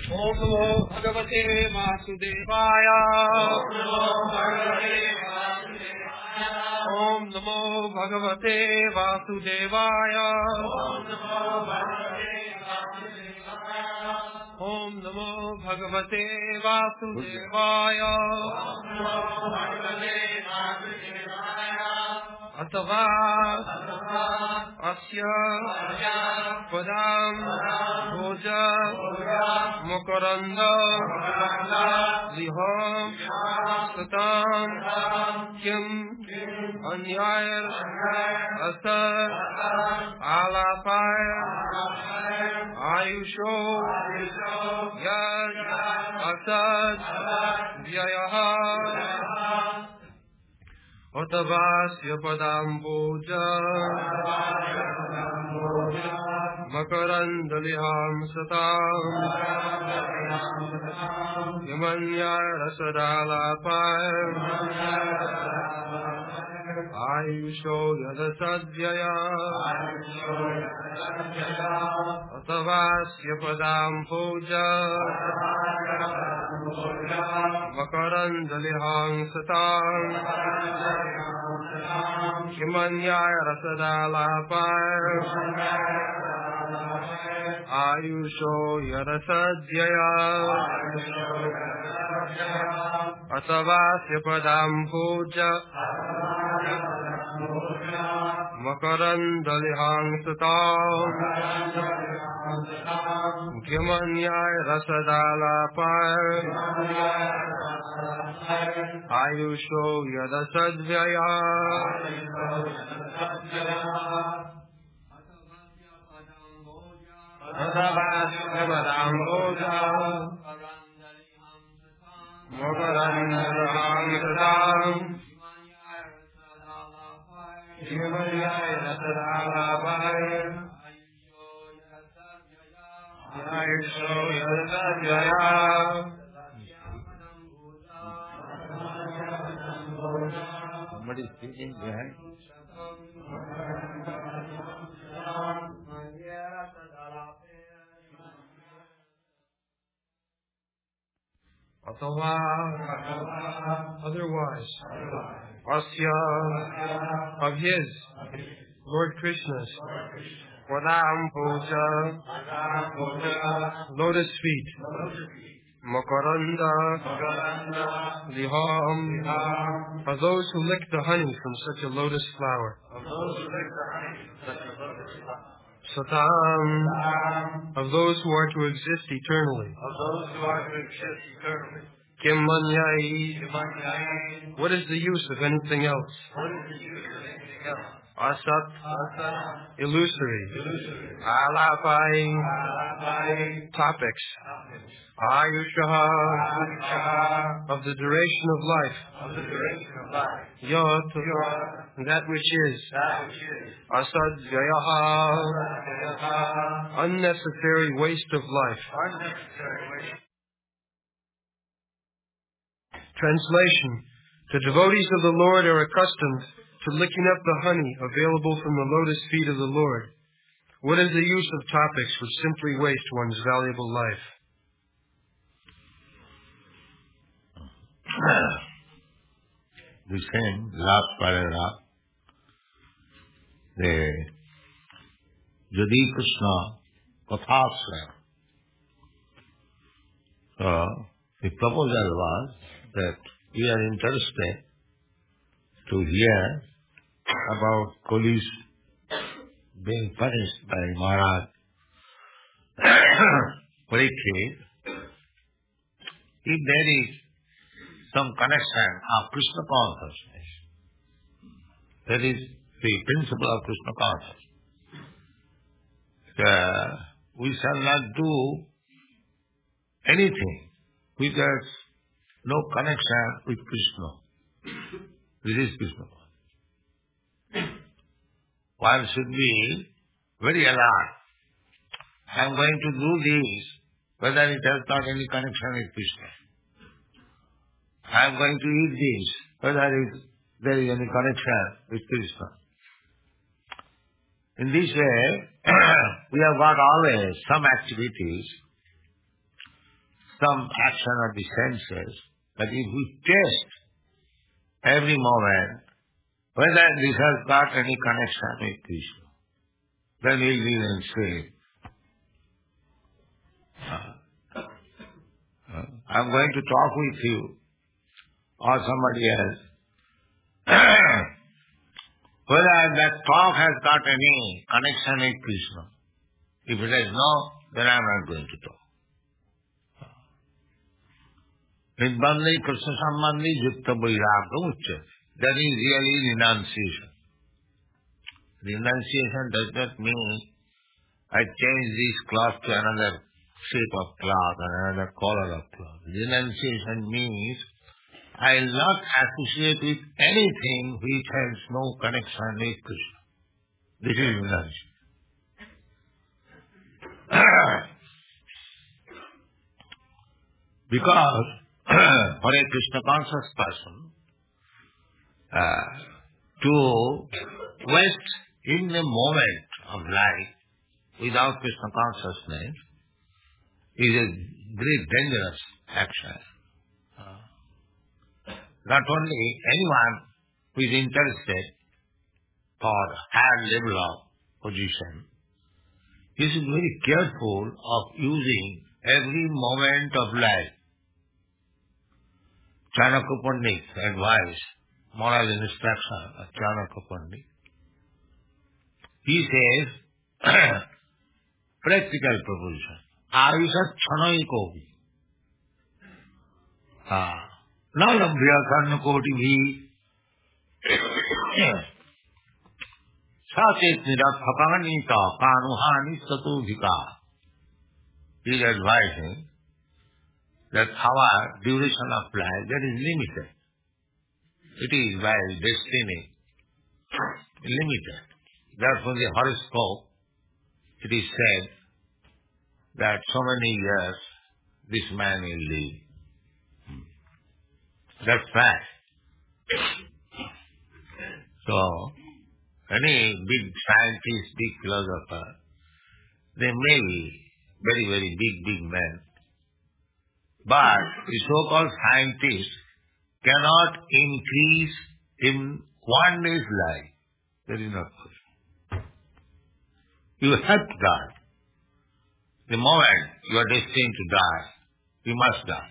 Om Namo Bhagavate Vasudevaya. Om Namo Bhagavate Vasudevaya. Om Namo Bhagavate Vasudevaya. Atava Asya Padam Bhoja Makaranda Liham Satam Kim Anyayar Asar Alapaya Ayusho Yad Asad Vyayaha Otavasya Padam Puja Makarandaliham Satam Yamanyaya Rasadalapaya Ayusho Yadasadhyaya Otavasya Padam Puja Makarandaliham Satam Kimanyaya Rasadalapaya Ayusho Yadasadhyaya Atavasya Padam Puja Makarandaliham Satam Kimanyaya Rasadalapaya Ayusho Yadasadhyaya Atavasya Padam Puja Makarandaliham Satam Kimanyaya Rasadalapaya Ayusho Yadasadhyaya Somebody is speaking behind. Atava, otherwise, Asya, of his, Lord Krishna's, Padam Puja, lotus feet, Makaranda, Liham, are those who lick the honey from such a lotus flower. Satam, of those who are to exist eternally. Kimanyai, what is the use of anything else? Asat, illusory. Alapai, topics. Ayushaha, of the duration of life. Yot, that which is. Asad Jayaha, unnecessary waste of life. Translation. The devotees of the Lord are accustomed to licking up the honey available from the lotus feet of the Lord. What is the use of topics which simply waste one's valuable life? The same last paragraph, Jadi Krishna Kathasraya. So, the proposal was that we are interested to hear about police being punished by Maharaj Parikshit. If there is some connection of Krishna consciousness, that is the principle of Krishna consciousness, we shall not do anything which has no connection with Krishna. This is Krishna consciousness. One should be very alert. I am going to do this, whether it has not any connection with Krishna. I am going to eat this, whether there is any connection with Krishna. In this way, we have got always some activities some action of the senses, but if we test every moment whether this has got any connection with Krishna, then we'll even say, I'm going to talk with you or somebody else. Whether that talk has got any connection with Krishna. If it has no, then I'm not going to talk. Nidbandhi Krishna Sambandhi Yukta Vairagya Uchya. That is really renunciation. Renunciation does not mean I change this cloth to another shape of cloth and another color of cloth. Renunciation means I will not associate with anything which has no connection with Krishna. This is renunciation. Because for a Krishna conscious person, to waste in the moment of life without Krishna consciousness is a very dangerous action. Not only anyone who is interested for higher level of position, he should be very careful of using every moment of life. Chanakya Pandit's advice, moral instruction of Chanakya Pandit. He says, practical proposition, Ayusha Chanai Kovi. Nalambhya Karna Koti Bhi Satet Nirakhakanita Kanuhani Satudhika. He is advising that our duration of life, that is limited. It is by destiny limited. Therefore, the horoscope, it is said that so many years this man will live. That's fact. So, any big scientist, big philosopher, they may be very, very big men. But the so-called scientist cannot increase in one day's life. That is not possible. You have to die. The moment you are destined to die, you must die.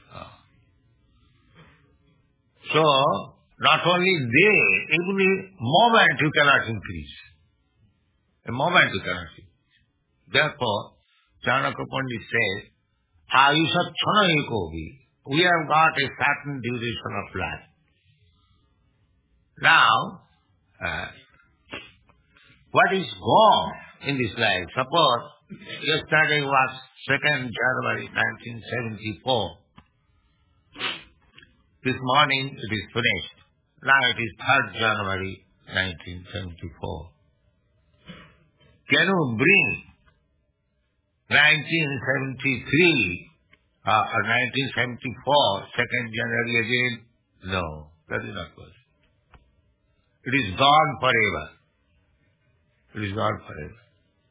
So, not only day, every moment you cannot increase. A moment you cannot increase. Therefore, Chanakya Pandit says, Ayusha Chanai Kovi. We have got a certain duration of life. Now, what is wrong in this life? Suppose yesterday was 2nd January 1974. This morning it is finished. Now it is 3rd January 1974. Can you bring 1973 or 1974, 2nd January again? No, that is not possible. It is gone forever. It is gone forever.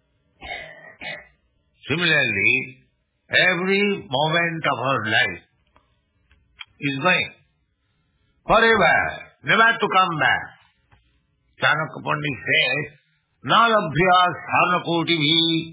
Similarly, every moment of our life is going forever, never to come back. Chanakya Pandit says, Nalabhya Sarnakoti Bhi.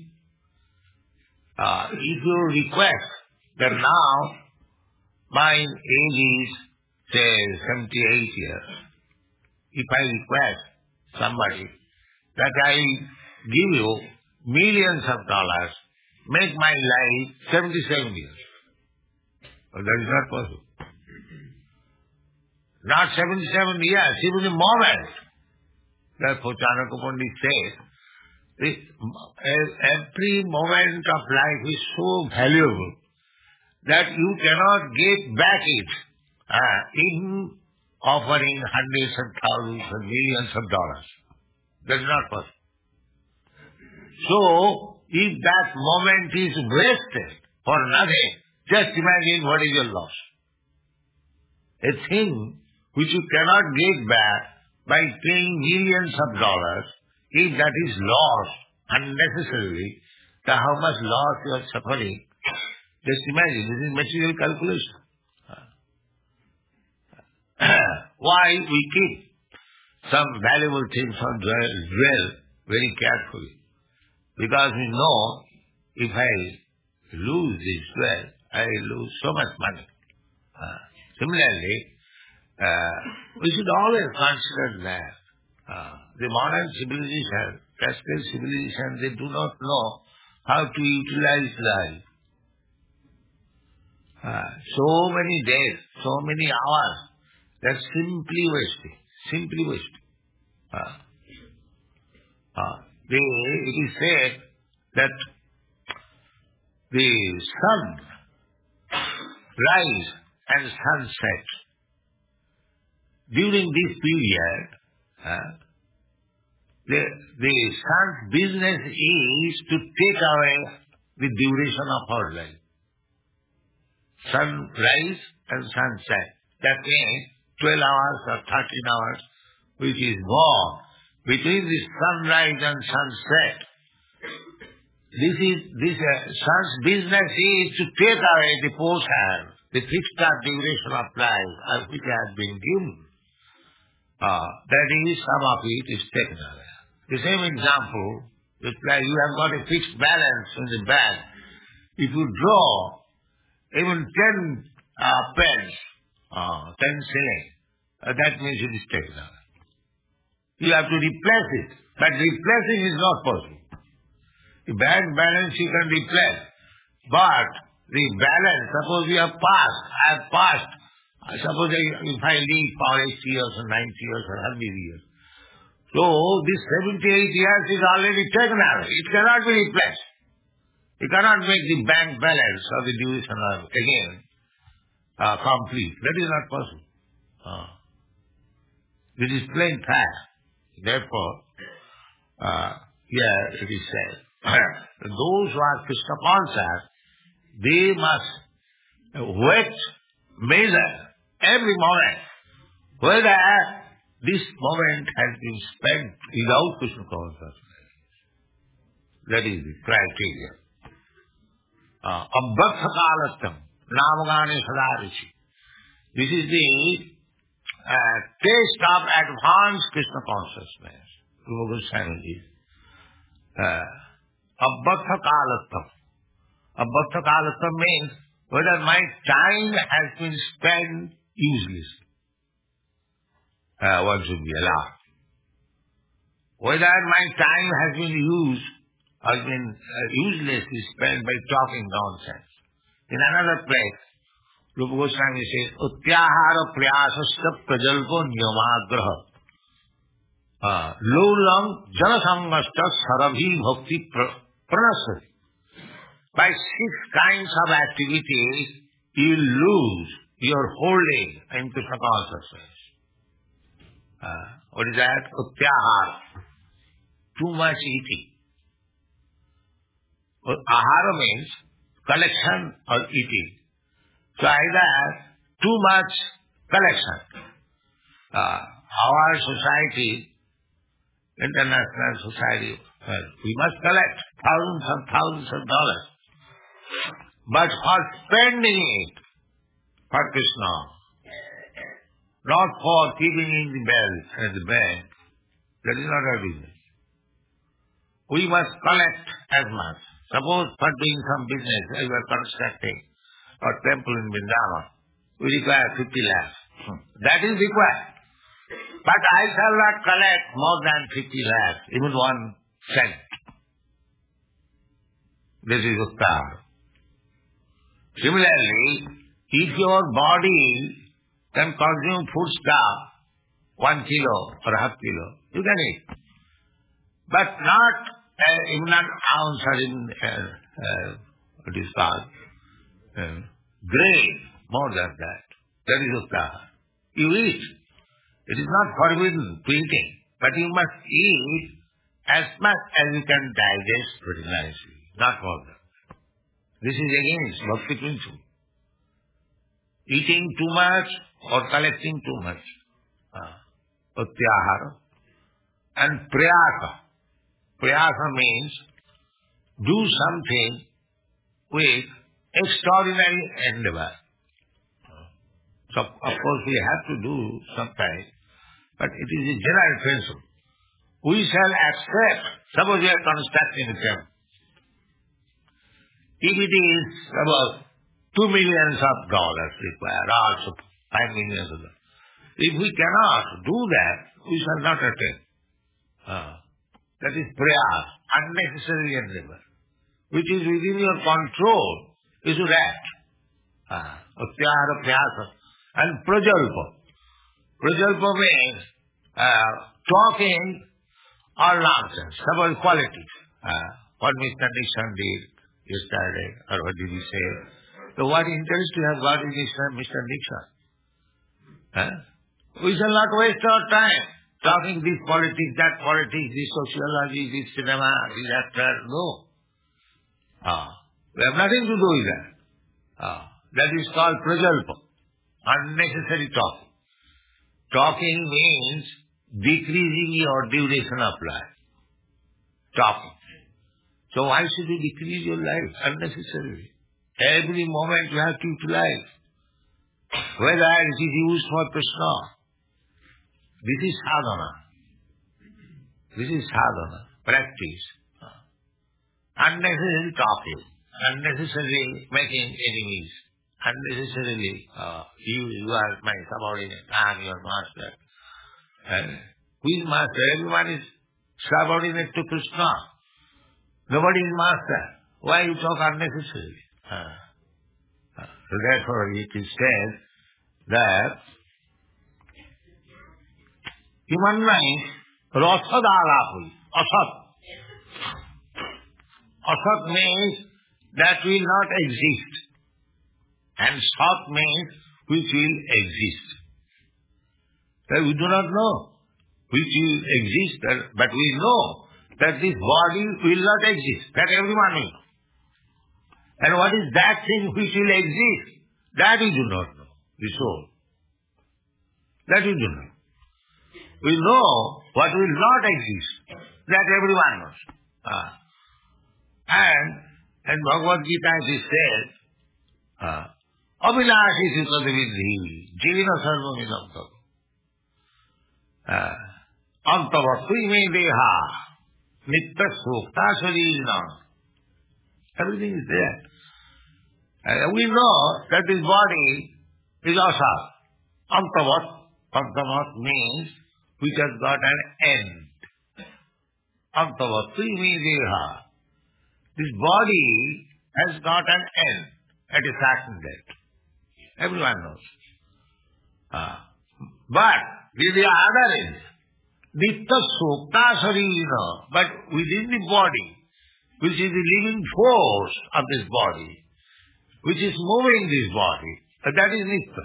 If you request that now my age is, say, 78 years, if I request somebody that I give you millions of dollars, make my life 77 years. Well, that is not possible. Not 77 years, even a moment. Therefore, Chanakya Pandit says, every moment of life is so valuable that you cannot get back it in offering hundreds of thousands and millions of dollars. That is not possible. So, if that moment is wasted for nothing, just imagine what is your loss. A thing which you cannot get back by paying millions of dollars, if that is lost unnecessarily, then how much loss you are suffering, Just imagine, this is material calculation. Why we keep some valuable things on well very carefully? Because we know if I lose this well, I lose so much money. Similarly, we should always consider that the modern civilization, classical civilization, they do not know how to utilize life. So many days, so many hours, that's simply wasting. It is said that the sun rise and sunset. During this period, the sun's business is to take away the duration of our life. Sunrise and sunset. That means 12 hours or 13 hours, which is gone. Between the sunrise and sunset, this sun's business is to take away the portion, the fixed duration of life which has been given. That is, some of it is taken away. The same example, it's like you have got a fixed balance in the bank. If you draw even 10 pence, 10 shillings, that means it is taken away. You have to replace it, but replacing is not possible. The bank balance you can replace, but the balance, suppose you have passed, I have passed, suppose if I live for 80 years or 90 years or 100 years, so this 78 years is already taken away. It cannot be replaced. You cannot make the bank balance or the duration again complete. That is not possible. This is plain fact. Therefore, here it is said, those who are Krishna conscious, they must measure every moment whether this moment has been spent without Krishna consciousness. That is the criteria. Abhakta kalatam, namagane sadarishi. This is the taste of advanced Krishna consciousness. Rupa Goswami is. Abhakta kalatam. Abhakta kalatam means whether my time has been spent uselessly. One should be allowed. Whether my time has been used, has been uselessly spent by talking nonsense. In another place, Rupa Goswami says, Utyahara priyasasya prajalpo niyamagraha lulam janasangasta sarabhi bhakti pranasati. By 6 kinds of activities, you lose your holding in Krishna consciousness. What is that? Utyahara. Too much eating. Ahara means collection or eating. So either too much collection. Our society, international society, we must collect thousands and thousands of dollars. But for spending it for Krishna, not for keeping in the bank, that is not our business. We must collect as much. Suppose for doing some business, we are constructing a temple in Vrindavan, we require 50 lakhs. That is required. But I shall not collect more than 50 lakhs, even 1 cent. This is Uttara. Similarly, if your body can consume food stuff, 1 kilo or half kilo, you can eat. But not even an ounce or in what is called grain, more than that. That is Uttara. You eat. It is not forbidden to eating, but you must eat as much as you can digest pretty nicely, not more than that. This is against Bhakti principle. Eating too much or collecting too much. Utyahara. And prayasa. Prayasa means do something with extraordinary endeavor. So, of course, we have to do sometimes, but it is a general principle. We shall accept, suppose we are constructing a temple. If it is about $2 million required, also $5 million. If we cannot do that, we shall not attempt. That is prayer, unnecessary endeavor, which is within your control. You should act. Tyara, prayasa, and prajalpa. Prajalpa means talking or nonsense, about qualities. What Mr. Nixon did yesterday, or what did he say? So what interest you have got in Mr. Nixon? We shall not waste our time talking this politics, that politics, this sociology, this cinema, this actor. No. We have nothing to do with that. That is called prajalpa, unnecessary talking. Talking means decreasing your duration of life. Talking. So why should you decrease your life unnecessarily? Every moment you have to utilize. Whether it is used for Krishna. This is sadhana. This is sadhana. Practice. Unnecessary talking. Unnecessarily making enemies. Unnecessarily, you are my subordinate, I am your master. Who is master? Everyone is subordinate to Krishna. Nobody is master. Why you talk unnecessarily? So therefore it is said that human mind, rasadalapui, asat. Asat means that will not exist. And sat means which will exist. That we do not know which will exist, but we know that this body will not exist. That everyone will know. And what is that thing which will exist? That we do not know. The soul. That we do not. We know what will not exist. That everyone knows. And in Bhagavad Gita it is said, Abhinashi Sitavidhi, Jivina Sarvamidam Tato. Antavatri me deha, nitta sukta sarina. Everything is there. We know that this body is asat. Antavat means which has got an end. Antavatri me deha. This body has got an end at a certain date. Everyone knows. But there is the other end. Nitta sukta sarina. But within the body, which is the living force of this body, which is moving this body, that is Nitya.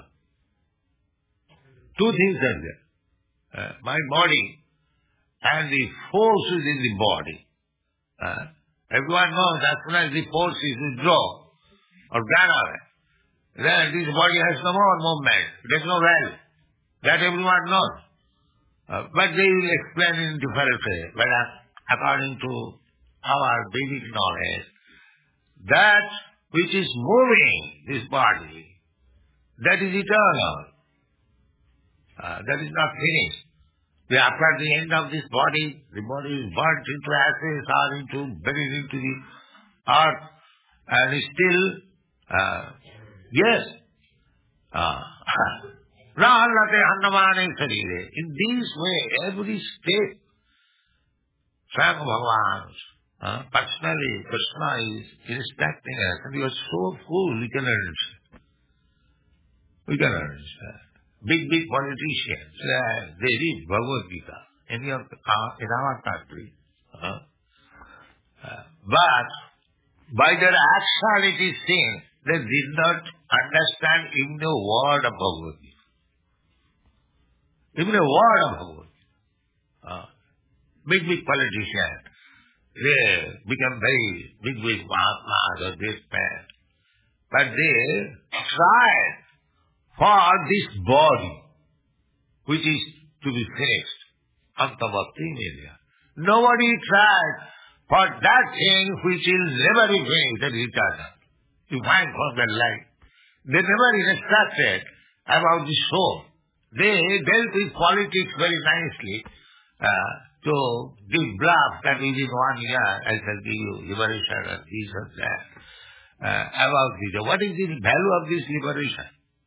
Two things are there. My body and the force within the body. Everyone knows as soon as the force is withdrawn or gone away, then this body has no more movement. There is no value. That everyone knows. But they will explain in different way. But according to our basic knowledge, that which is moving this body, that is eternal. That is not finished. After the end of this body, the body is burnt into ashes or buried into the earth, and still, yes. In this way, every state, Swami Bhagavan, personally, Krishna is instructing us, and we are so full, we can understand. We can understand. Big politicians, they read Bhagavad Gita in our country. But by their action it is seen they did not understand even a word of Bhagavad Gita. Even a word of Bhagavad Gita. Big politicians, they become very big Mahatmas or great men. But they tried for this body, which is to be finished, Antavakti Media. Nobody tried for that thing which will never be finished, that is eternal. You find from that line. They never instructed about the soul. They dealt with politics very nicely to give bluff that within 1 year I shall give you liberation and this and that. About this. What is the value of this liberation?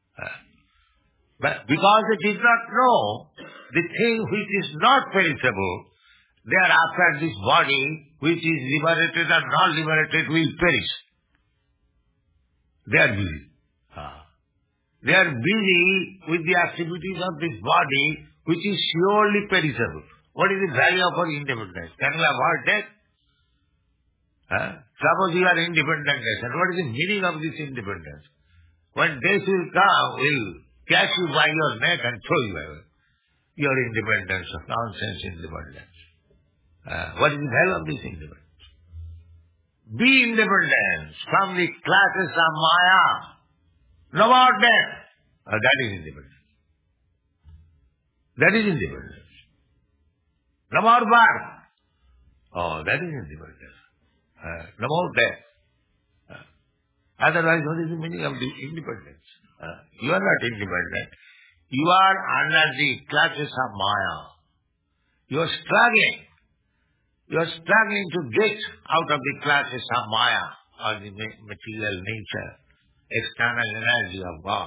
But because they did not know the thing which is not perishable, thereafter this body which is liberated or not liberated will perish. They are busy. They are busy with the activities of this body which is surely perishable. What is the value of our independence? Can we avoid death? Suppose you are independent nation. What is the meaning of this independence? When death will come, will catch you by your neck and throw you away. Your independence of nonsense independence. What is the value of this independence? Be independent from the classes of Maya. No more death. That is independence. That is independence. No more birth. That is independence. No more death. Otherwise, what is the meaning of the independence? You are not independent. You are under the clutches of Maya. You are struggling. You are struggling to get out of the clutches of Maya, or the material nature, external energy of God.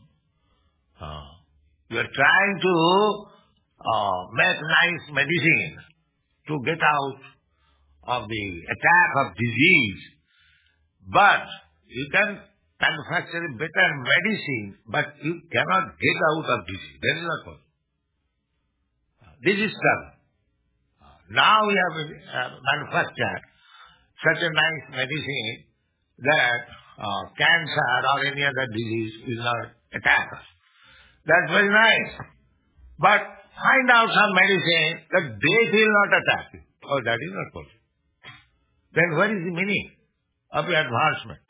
You are trying to make nice medicine to get out of the attack of disease. But you can manufacture a better medicine, but you cannot get out of disease. That is not possible. This is struggle. Now we have manufactured such a nice medicine that cancer or any other disease will not attack us. That's very nice. But find out some medicine that death will not attack you. That is not possible. Then what is the meaning of your advancement?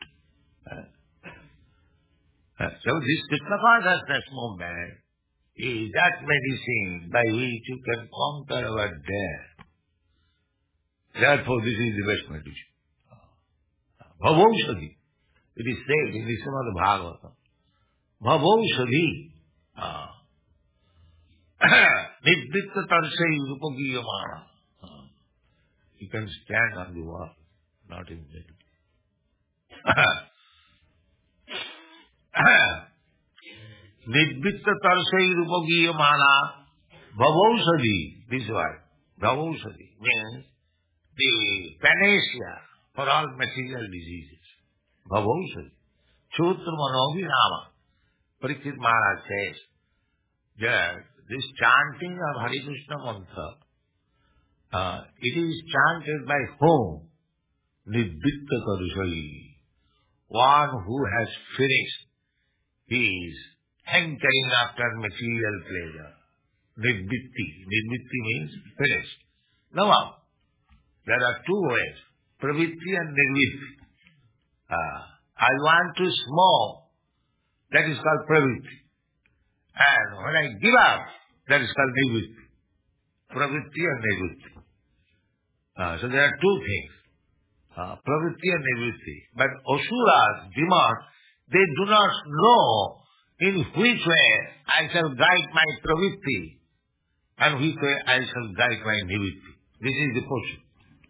So this Krishna consciousness movement is that medicine by which you can conquer our death. Therefore, this is the best medicine. Bhavaushadhi. It is said in the Srimad Bhagavatam. Bhavaushadhi. Nidditta tarsai rupagiyamana. You can stand on the wall, not in bed. Nidditta tarsai rupagiyamana. Bhavaushadhi. This word. Bhavaushadhi means the panacea for all material diseases. Bhavaushadhi. Sutra Manovinama. Parikshit Maharaj says that this chanting of Hare Krishna mantra, it is chanted by whom? Nidditta Tarusai. One who has finished his hankering after material pleasure. Nidditti. Nidditti means finished. Now, there are two ways, pravritti and nirvritti. I want to smoke, that is called pravritti. And when I give up, that is called nirvritti. Pravritti and nirvritti. So there are two things, pravritti and nirvritti. But asuras, demons, they do not know in which way I shall guide my pravritti and which way I shall guide my nirvritti. This is the question.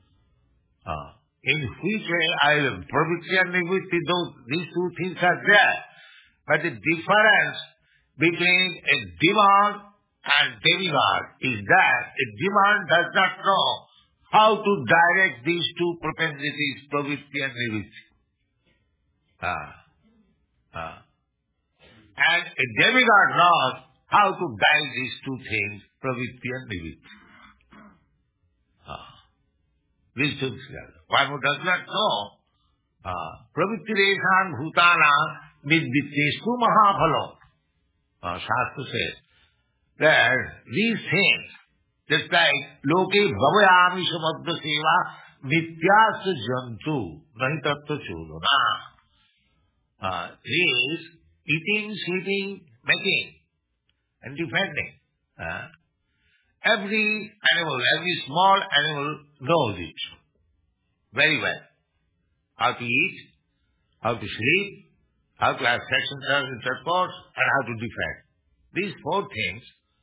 In which way pravritti and nivritti, these two things are there. But the difference between a demon and demigod is that a demon does not know how to direct these two propensities, pravritti and nivritti. And a demigod knows how to guide these two things, pravritti and nivritti. These two together. One who does not know, pravritti reshan bhutana niddittyestu mahaphalo. Shastra says that these things, just like loke bhavayami samadha seva nityasa jantu nahi tattva chodana. Is eating, sleeping, making, and defending. Every animal, every small animal knows it very well. How to eat, how how to sleep, how to have sex intercourse, and how to defend. These four things,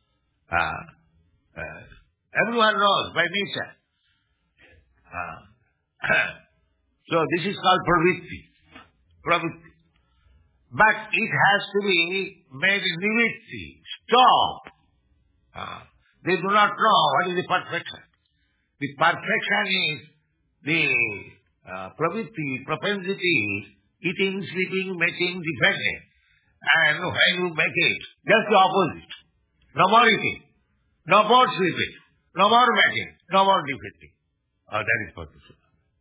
everyone knows by nature. So this is called pravritti. But it has to be made nivritti, stop. They do not know what is the perfection. The perfection is the pravritti, propensity, eating, sleeping, making, defending. And when you make it, just the opposite. No more eating, no more sleeping, no more making, no more defending. That is perfection.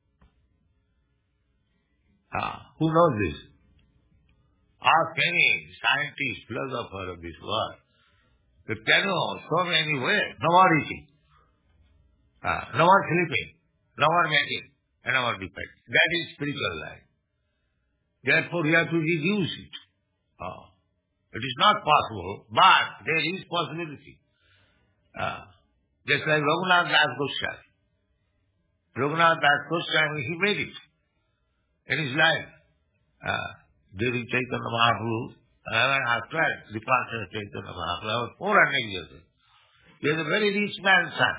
Who knows this? Ask any scientist, philosopher of this world. They can show me any way. No more eating, no more sleeping, no more making, and no more defending. That is spiritual life. Therefore, we have to reduce it. It is not possible, but there is possibility. Just like Raghunath Das Goswami. Raghunath Das Goswami, he made it in his life. During Chaitanya Mahaprabhu, after departure of Chaitanya Mahaprabhu, 400 years old. He was a very rich man's son.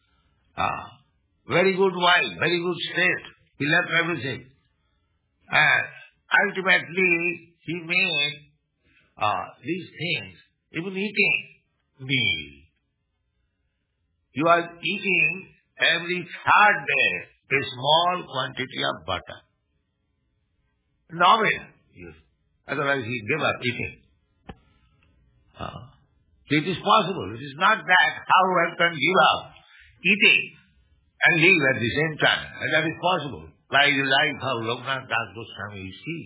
Very good wife, very good state. He left everything. And ultimately, he made these things, even eating meal. You are eating every third day a small quantity of butter. Normal. Yes. Otherwise he gave up eating. So it is possible. It is not that how one can give up eating and live at the same time. And that is possible. Like the life of Raghunath Das Goswami you see.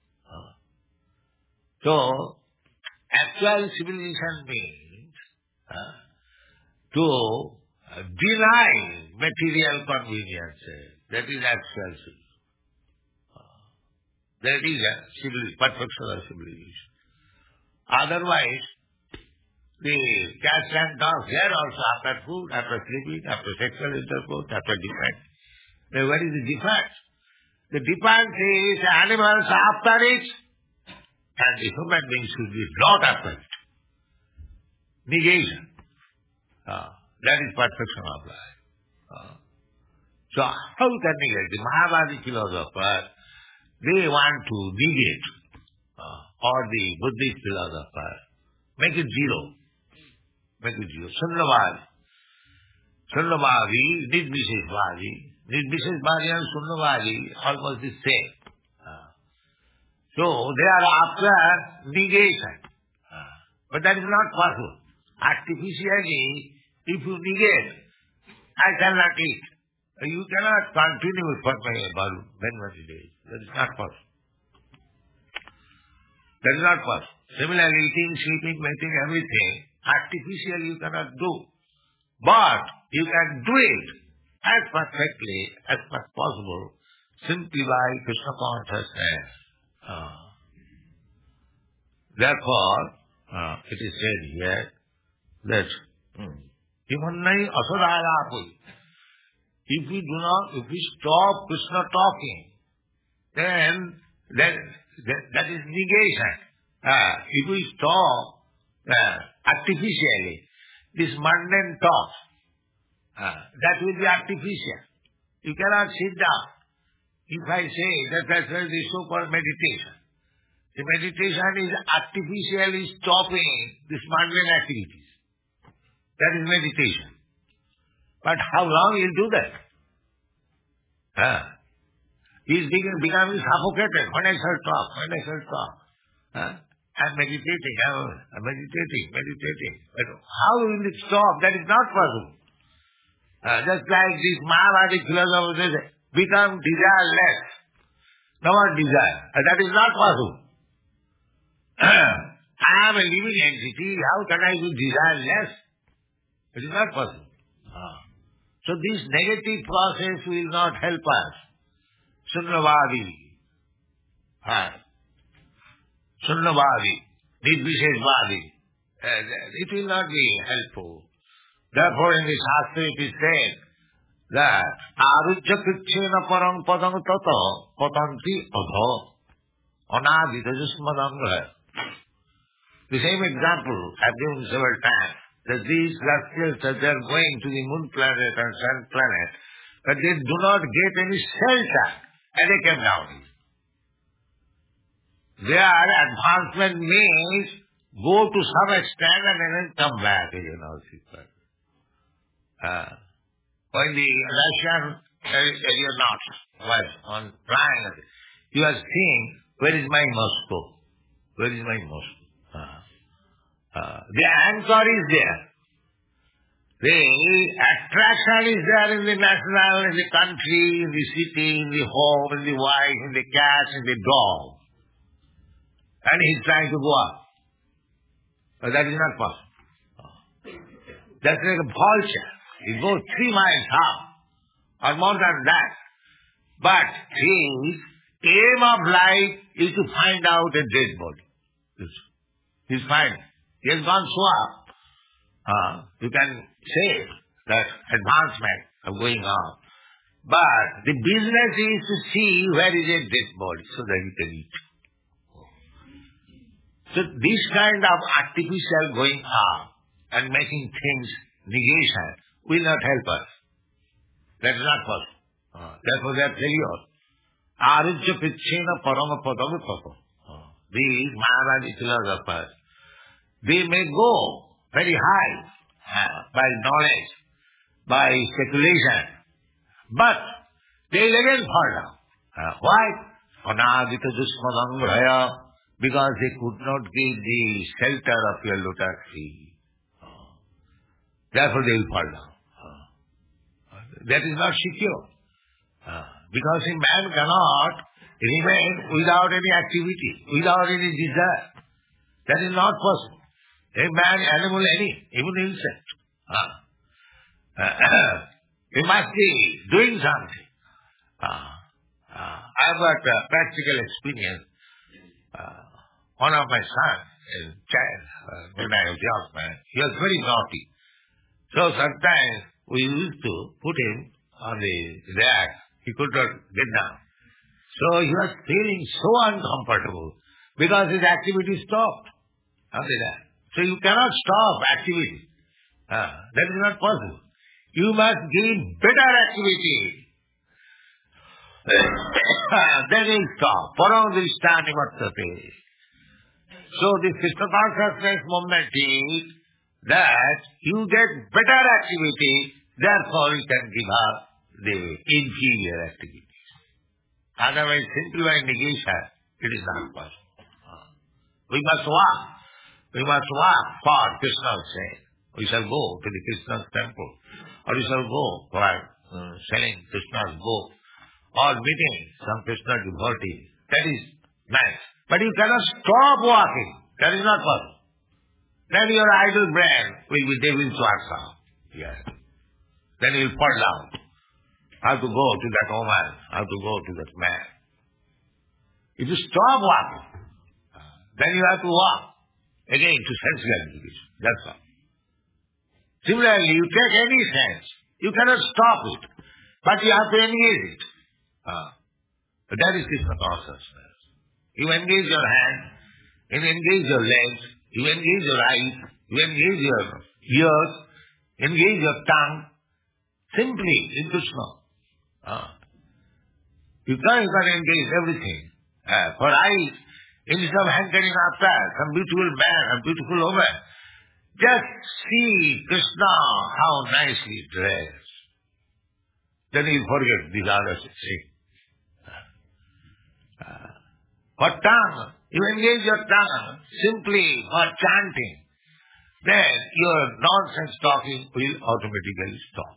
So, actual civilization means to deny material conveniences. That is actual civilization. That is a perfection of civilization. Otherwise, the cats and dogs here also after food, after sleeping, after sexual intercourse, after defense. Now what is the defense? The defense is animals after it, and the human beings should be not after it. Negation. That is perfection of life. So how we can negate? The Mahabharati philosophers, they want to negate, or the Buddhist philosopher, make it zero. Make it zero. Sunnavadi, Nirvisheshvadi. Nirvisheshvadi and Sunnavadi almost the same. So they are after negation. But that is not possible. Artificially, if you negate, I cannot eat. You cannot continue with many days. That is not possible. That is not possible. Similarly, eating, sleeping, making, everything, artificially you cannot do. But you can do it as perfectly as possible simply by Krishna consciousness. Therefore, it is said here that if we stop Krishna talking, then that is negation. If we stop artificially this mundane talk, that will be artificial. You cannot sit down. If I say that's the so-called meditation. The meditation is artificially stopping these mundane activities. That is meditation. But how long he'll do that? He is becoming suffocated when I shall talk. I'm meditating. But how will it stop? That is not possible. Just like this Mahabharati philosopher says, become desireless. No more desire. That is not possible. I am a living entity. How can I be desireless? It is not possible. So this negative process will not help us. Sunnavadi, Nirvisheshvadi, it will not be helpful. Therefore in the Shastra it is said that Arujya Krichena Parang Padang Tata Patanti Adho. Anadita Jusmadangraya. The same example I've given several times, that these celestials, that they are going to the moon planet and sun planet, but they do not get any shelter, and they came down. Their advancement means go to some extent and then come back, When the Russian aeronaut was on flying, he was saying, where is my Moscow? Where is my Moscow? The anchor is there. The attraction is there in the national, in the country, in the city, in the home, in the wife, in the cat, in the dog. And he's trying to go up. But that is not possible. That's like a vulture. It goes 3 miles up, or more than that. But his aim of life is to find out a dead body. He's fine. He has gone so up. You can say that advancement of going on. But the business is to see where is a dead body so that he can eat. So this kind of artificial going up and making things negation will not help us. That is not possible. Therefore they are failure. Arujya Pichena Parama Padavipapa. These Maharaji philosophers, they may go very high by knowledge, by speculation, but they will again fall down. Why? Anadita Jusmadangraya. Because they could not give the shelter of your lotus feet. Therefore they will fall down. That is not secure. Because a man cannot remain without any activity, without any desire. That is not possible. A man, animal, even insect. He must be doing something. I have got practical experience. One of my sons, a child, when I was young man, he was very naughty. So sometimes we used to put him on the rack. He could not get down. So he was feeling so uncomfortable because his activity stopped on the rack. So you cannot stop activity. That is not possible. You must give better activity. Then he will stop. Paramdrishtani Vartate. So the Krishna consciousness movement is that you get better activity, therefore you can give up the inferior activities. Otherwise, simply by negation, it is not possible. We must walk. We must walk for Krishna's sake. We shall go to the Krishna's temple, or we shall go for selling Krishna's book, or meeting some Krishna devotee. That is nice. But you cannot stop walking. That is not possible. Then your idle brain will be devil swarsa. Yes. Then you will fall down. How to go to that woman, how to go to that man. If you stop walking, then you have to walk again to sense gratification. That's all. Similarly, you take any sense, you cannot stop it, but you have to engage it. But that is Krishna consciousness. You engage your hand, you engage your legs, you engage your eyes, you engage your ears, engage your tongue, simply in Krishna. You can't engage everything. For eyes, instead of hankering after some beautiful man, a beautiful woman, just see Krishna, how nicely dressed. Then you forget these others. See. For tongue, you engage your tongue simply for chanting. Then your nonsense talking will automatically stop.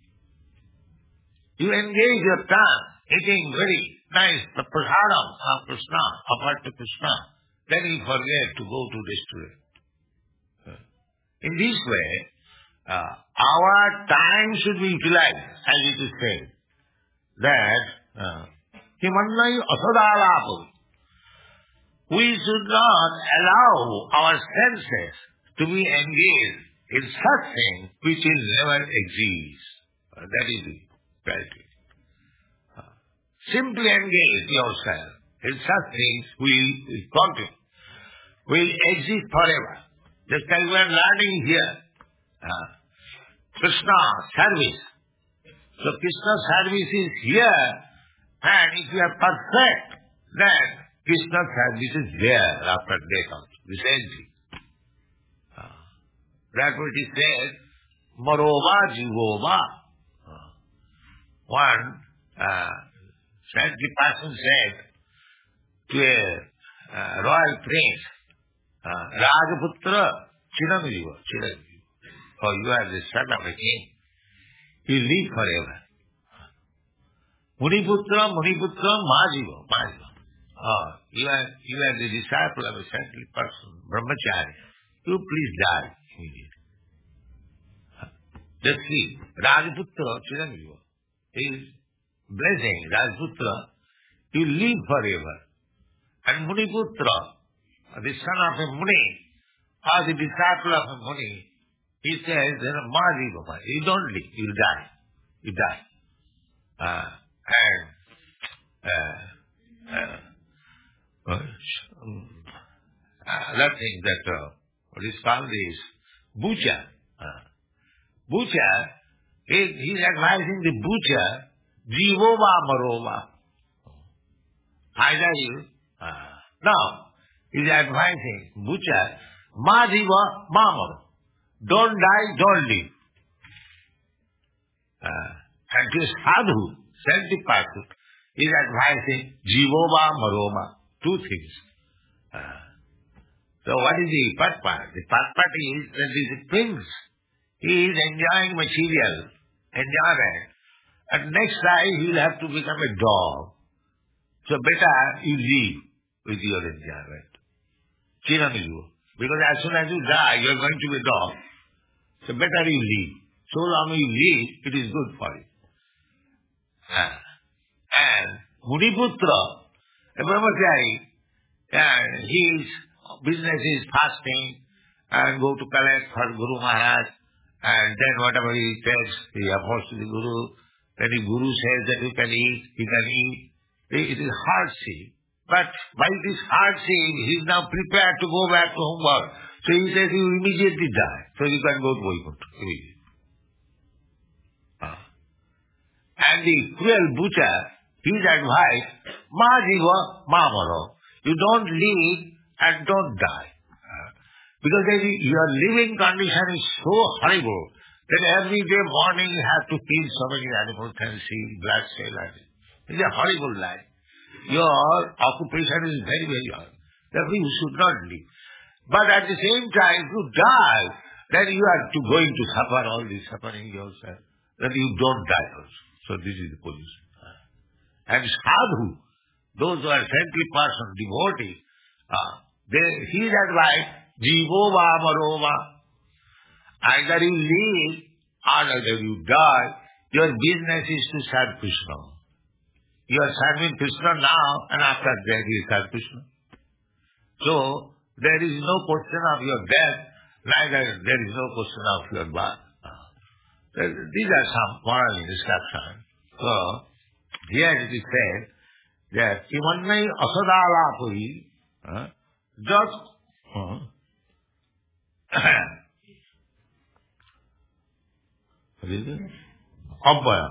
You engage your tongue, eating very nice, the prasadam of Krishna, offered to Krishna. Then you forget to go to restaurant. In this way, our time should be utilized, as it is said, that Himannai asadalapu. We should not allow our senses to be engaged in such things which will never exist. That is the reality. Simply engage yourself in such things will continue, will exist forever. Just like we are learning here, Krishna service. So Krishna service is here, and if you are perfect, then Krishna service is there after death also, the same thing. That's what he said, Marova Jivova. One saintly person said to a royal prince, Rajaputra Chiranjiva, oh, you are the son of a king. You live forever. Muniputra Majiva. Oh, you are the disciple of a saintly person, Brahmachari. You please die immediately. Just see, Rajaputra Chiranjiva is blessing Rajaputra, you live forever. And Muniputra, the son of a Muni, or the disciple of a Muni, he says, Majiva, you don't live, you die. You die. Another thing that, what is called is Bucha. Bucha, he's advising the Bucha, Jivova Marova. Either you, now, he's advising Bucha, Ma Jiva, Ma Maro. Don't die, don't live. And to Sadhu, sanctified, is advising Jivova Maroma. Two things. So what is the first part? The first part is that these things, he is enjoying material, enjoyment. And next time he will have to become a dog. So better you live with your enjoyment. Chiranjiva. Because as soon as you die, you are going to be a dog. So better you live. So long you live, it is good for you. And Muniputra, a Brahmachari, his business is fasting and go to collect for Guru Maharaj, and then whatever he takes, he affords to the Guru. Then the Guru says that you can eat, he can eat. It is hardship. But by this hardship, he is now prepared to go back to homework. So he says you immediately die. So you can go to Vaikuntha immediately. And the cruel butcher, his advice, Ma Jiva, Ma Maro. You don't live and don't die. Because your living condition is so horrible that every day morning you have to kill so many animals and see blood cell. It's a horrible life. Your occupation is very, very hard. Therefore you should not live. But at the same time, if you die, then you are going to suffer all this suffering yourself. Then you don't die also. So this is the position. And sadhu, those who are saintly person, devotees, his advice, Jivova Marova. Either you live or either you die. Your business is to serve Krishna. You are serving Krishna now, and after that you serve Krishna. So there is no question of your death, neither there is no question of your birth. These are some moral instructions. So here it is said that Imannai Asadalapuri just Abhaya.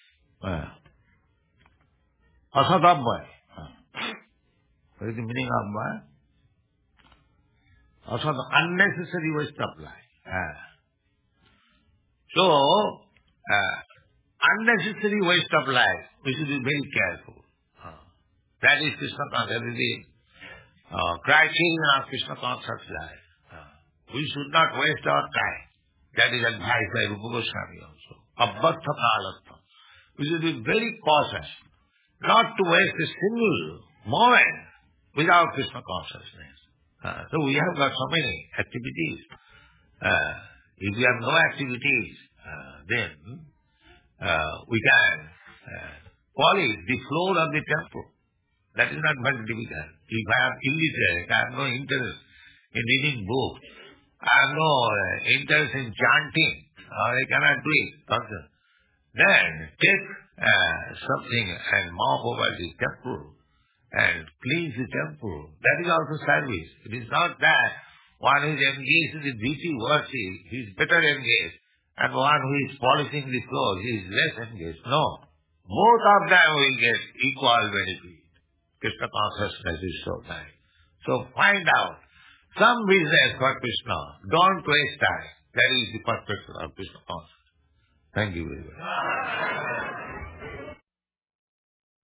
Asad Abhaya. What is the meaning of Abhaya? Asad, unnecessary waste of life. So, unnecessary waste of life, we should be very careful. That is Krishna consciousness, the criterion of Krishna conscious life. We should not waste our time. That is advised by Rupa Goswami also. Abbartha kalatha. We should be very cautious not to waste a single moment without Krishna consciousness. So we have got so many activities. If we have no activities, then we can polish the floor of the temple. That is not very difficult. If I am illiterate, I have no interest in reading books, I have no interest in chanting, or I cannot do it. Then take something and mop over the temple and cleans the temple. That is also service. It is not that one who is engaged in the beauty worship, he is better engaged, and one who is polishing the clothes, he is less engaged. No. Both of them will get equal benefit. Krishna consciousness is so nice. So find out some business for Krishna. Don't waste time. That is the perfection of Krishna consciousness. Thank you very much.